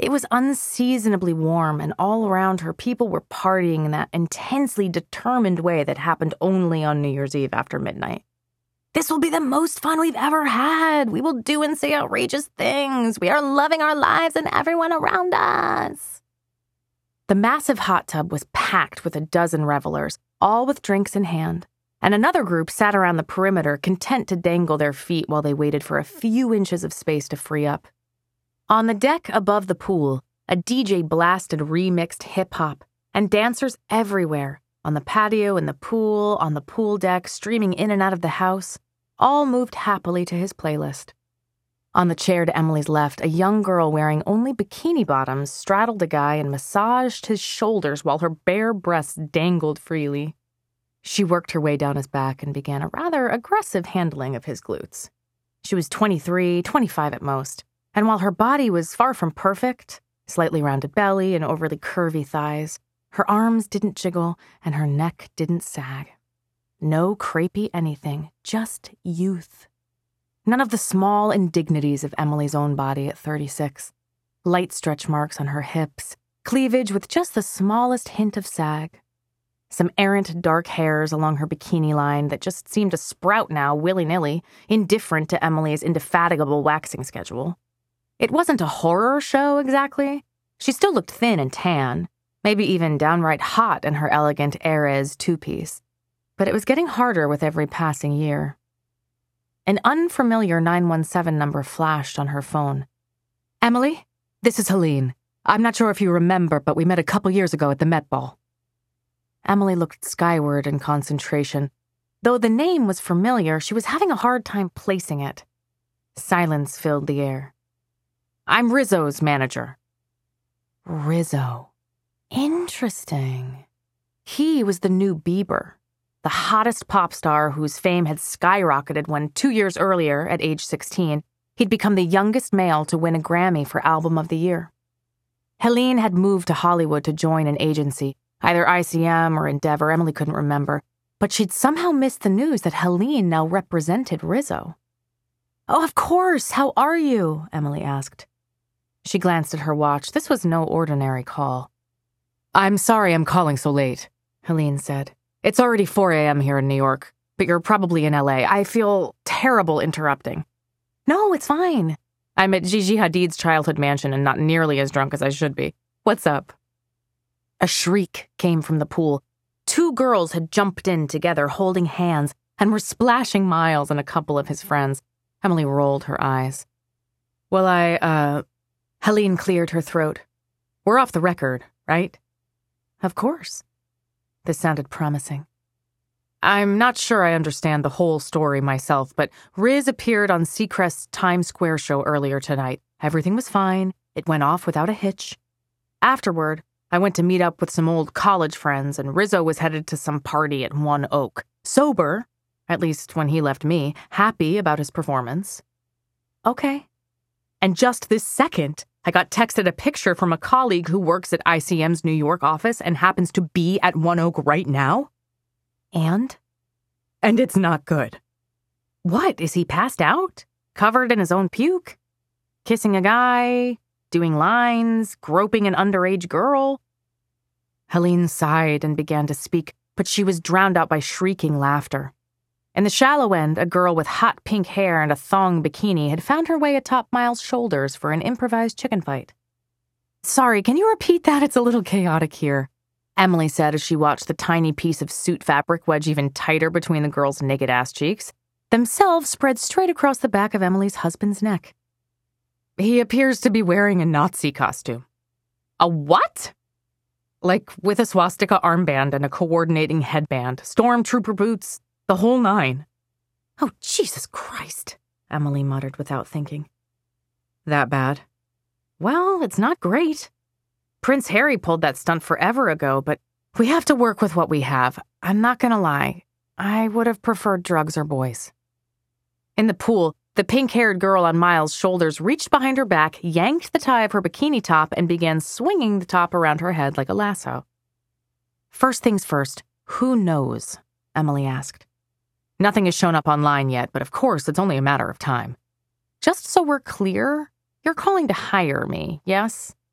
It was unseasonably warm, and all around her, people were partying in that intensely determined way that happened only on New Year's Eve after midnight. "This will be the most fun we've ever had. We will do and say outrageous things. We are loving our lives and everyone around us." The massive hot tub was packed with a dozen revelers, all with drinks in hand, and another group sat around the perimeter, content to dangle their feet while they waited for a few inches of space to free up. On the deck above the pool, a DJ blasted remixed hip-hop, and dancers everywhere, on the patio, in the pool, on the pool deck, streaming in and out of the house, all moved happily to his playlist. On the chair to Emily's left, a young girl wearing only bikini bottoms straddled a guy and massaged his shoulders while her bare breasts dangled freely. She worked her way down his back and began a rather aggressive handling of his glutes. She was 23, 25 at most, and while her body was far from perfect, slightly rounded belly and overly curvy thighs, her arms didn't jiggle and her neck didn't sag. No crepey anything, just youth. None of the small indignities of Emily's own body at 36. Light stretch marks on her hips, cleavage with just the smallest hint of sag. Some errant dark hairs along her bikini line that just seemed to sprout now willy-nilly, indifferent to Emily's indefatigable waxing schedule. It wasn't a horror show, exactly. She still looked thin and tan, maybe even downright hot in her elegant Erez two-piece. But it was getting harder with every passing year. An unfamiliar 917 number flashed on her phone. "Emily, this is Helene. I'm not sure if you remember, but we met a couple years ago at the Met Ball." Emily looked skyward in concentration. Though the name was familiar, she was having a hard time placing it. Silence filled the air. "I'm Rizzo's manager." Rizzo. Interesting. He was the new Bieber, the hottest pop star whose fame had skyrocketed when 2 years earlier, at age 16, he'd become the youngest male to win a Grammy for Album of the Year. Helene had moved to Hollywood to join an agency, either ICM or Endeavor, Emily couldn't remember, but she'd somehow missed the news that Helene now represented Rizzo. "Oh, of course, how are you?" Emily asked. She glanced at her watch. This was no ordinary call. "I'm sorry I'm calling so late," Helene said. "It's already 4 a.m. here in New York, but you're probably in LA. I feel terrible interrupting." "No, it's fine. I'm at Gigi Hadid's childhood mansion and not nearly as drunk as I should be. What's up?" A shriek came from the pool. 2 girls had jumped in together, holding hands, and were splashing Miles and a couple of his friends. Emily rolled her eyes. "Well, Helene cleared her throat. "We're off the record, right?" "Of course." This sounded promising. "I'm not sure I understand the whole story myself, but Riz appeared on Seacrest's Times Square show earlier tonight. Everything was fine. It went off without a hitch. Afterward, I went to meet up with some old college friends, and Rizzo was headed to some party at One Oak. Sober, at least when he left me, happy about his performance." "Okay." "And just this second, I got texted a picture from a colleague who works at ICM's New York office and happens to be at One Oak right now." "And?" "And it's not good." "What, is he passed out? Covered in his own puke? Kissing a guy? Doing lines? Groping an underage girl?" Helene sighed and began to speak, but she was drowned out by shrieking laughter. In the shallow end, a girl with hot pink hair and a thong bikini had found her way atop Miles' shoulders for an improvised chicken fight. "Sorry, can you repeat that? It's a little chaotic here," Emily said as she watched the tiny piece of suit fabric wedge even tighter between the girl's naked ass cheeks, themselves spread straight across the back of Emily's husband's neck. "He appears to be wearing a Nazi costume." "A what?" "Like with a swastika armband and a coordinating headband, stormtrooper boots, the whole nine." "Oh, Jesus Christ," Emily muttered without thinking. "That bad?" "Well, it's not great. Prince Harry pulled that stunt forever ago, but we have to work with what we have. I'm not gonna lie. I would have preferred drugs or boys." In the pool, the pink-haired girl on Miles' shoulders reached behind her back, yanked the tie of her bikini top, and began swinging the top around her head like a lasso. "First things first, who knows?" Emily asked. "Nothing has shown up online yet, but of course it's only a matter of time. Just so we're clear, you're calling to hire me, yes?